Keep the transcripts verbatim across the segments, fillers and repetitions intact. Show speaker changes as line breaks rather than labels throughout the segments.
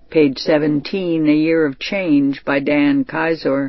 Page seventeen, A Year of Change by Dan Kaiser.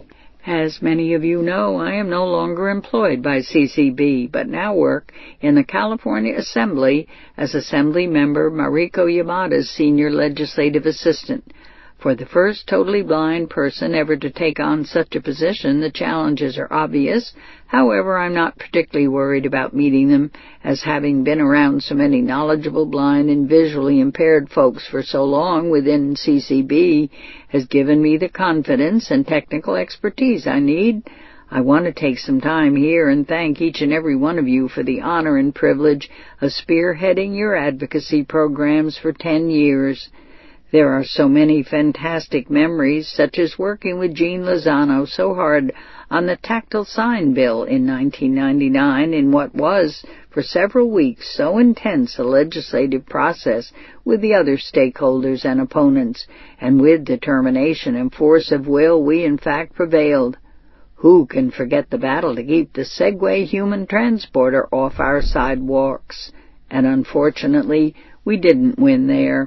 As many of you know, I am no longer employed by C C B, but now work in the California Assembly as Assembly Member Mariko Yamada's Senior Legislative Assistant. For the first totally blind person ever to take on such a position, the challenges are obvious. However, I'm not particularly worried about meeting them, as having been around so many knowledgeable blind and visually impaired folks for so long within C C B has given me the confidence and technical expertise I need. I want to take some time here and thank each and every one of you for the honor and privilege of spearheading your advocacy programs for ten years. There are so many fantastic memories, such as working with Gene Lozano so hard on the tactile sign bill in nineteen ninety-nine in what was, for several weeks, so intense a legislative process with the other stakeholders and opponents, and with determination and force of will we in fact prevailed. Who can forget the battle to keep the Segway human transporter off our sidewalks? And unfortunately, we didn't win there.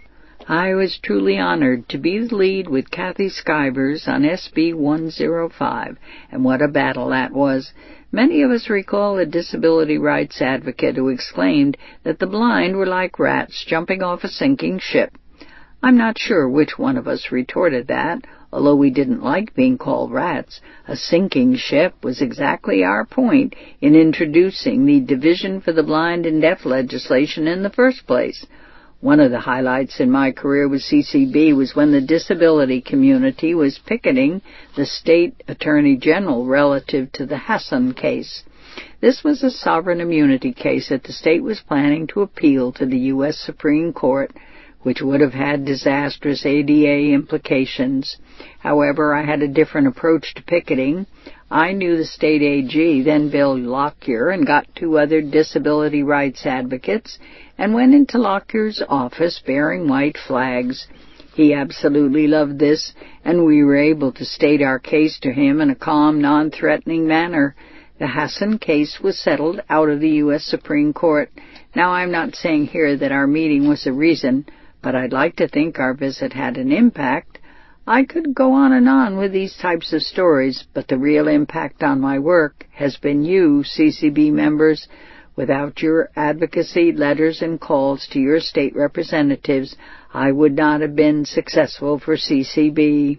I was truly honored to be the lead with Kathy Skivers on S B one oh five, and what a battle that was. Many of us recall a disability rights advocate who exclaimed that the blind were like rats jumping off a sinking ship. I'm not sure which one of us retorted that, although we didn't like being called rats. A sinking ship was exactly our point in introducing the Division for the Blind and Deaf legislation in the first place. One of the highlights in my career with C C B was when the disability community was picketing the state attorney general relative to the Hassan case. This was a sovereign immunity case that the state was planning to appeal to the U S Supreme Court, which would have had disastrous A D A implications. However, I had a different approach to picketing. I knew the state A G, then Bill Lockyer, and got two other disability rights advocates, and went into Lockyer's office bearing white flags. He absolutely loved this, and we were able to state our case to him in a calm, non-threatening manner. The Hassan case was settled out of the U S Supreme Court. Now, I'm not saying here that our meeting was the reason, but I'd like to think our visit had an impact. I could go on and on with these types of stories, but the real impact on my work has been you, C C B members. Without your advocacy, letters, and calls to your state representatives, I would not have been successful for C C B.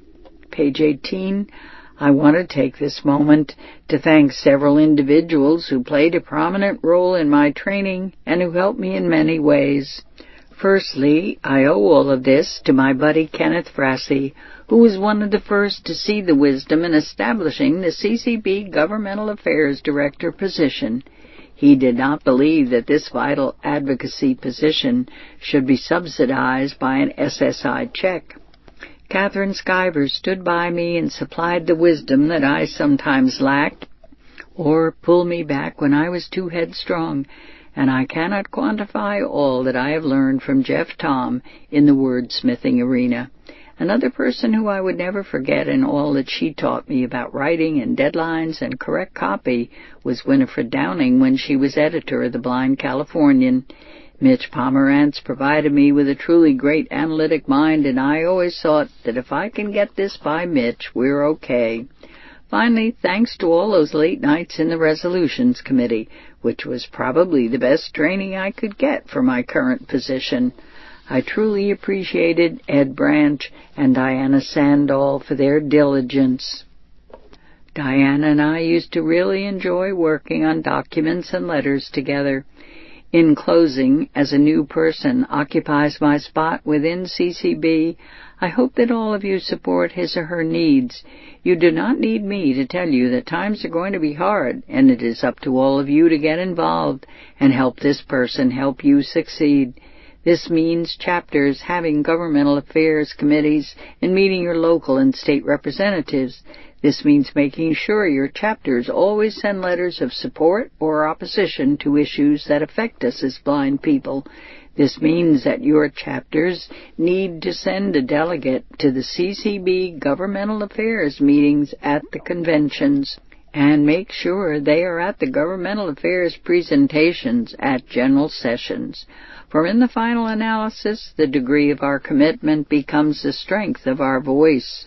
Page eighteen. I want to take this moment to thank several individuals who played a prominent role in my training and who helped me in many ways. Firstly, I owe all of this to my buddy Kenneth Frassi, who was one of the first to see the wisdom in establishing the C C B Governmental Affairs Director position. He did not believe that this vital advocacy position should be subsidized by an S S I check. Catherine Skivers stood by me and supplied the wisdom that I sometimes lacked, or pulled me back when I was too headstrong, and I cannot quantify all that I have learned from Jeff Tom in the wordsmithing arena. Another person who I would never forget in all that she taught me about writing and deadlines and correct copy was Winifred Downing when she was editor of The Blind Californian. Mitch Pomerantz provided me with a truly great analytic mind, and I always thought that if I can get this by Mitch, we're okay. Finally, thanks to all those late nights in the Resolutions Committee, which was probably the best training I could get for my current position. I truly appreciated Ed Branch and Diana Sandall for their diligence. Diana and I used to really enjoy working on documents and letters together. In closing, as a new person occupies my spot within C C B, I hope that all of you support his or her needs. You do not need me to tell you that times are going to be hard, and it is up to all of you to get involved and help this person help you succeed. This means chapters having governmental affairs committees and meeting your local and state representatives. This means making sure your chapters always send letters of support or opposition to issues that affect us as blind people. This means that your chapters need to send a delegate to the C C B governmental affairs meetings at the conventions. and make sure they are at the governmental affairs presentations at general sessions. For in the final analysis, the degree of our commitment becomes the strength of our voice.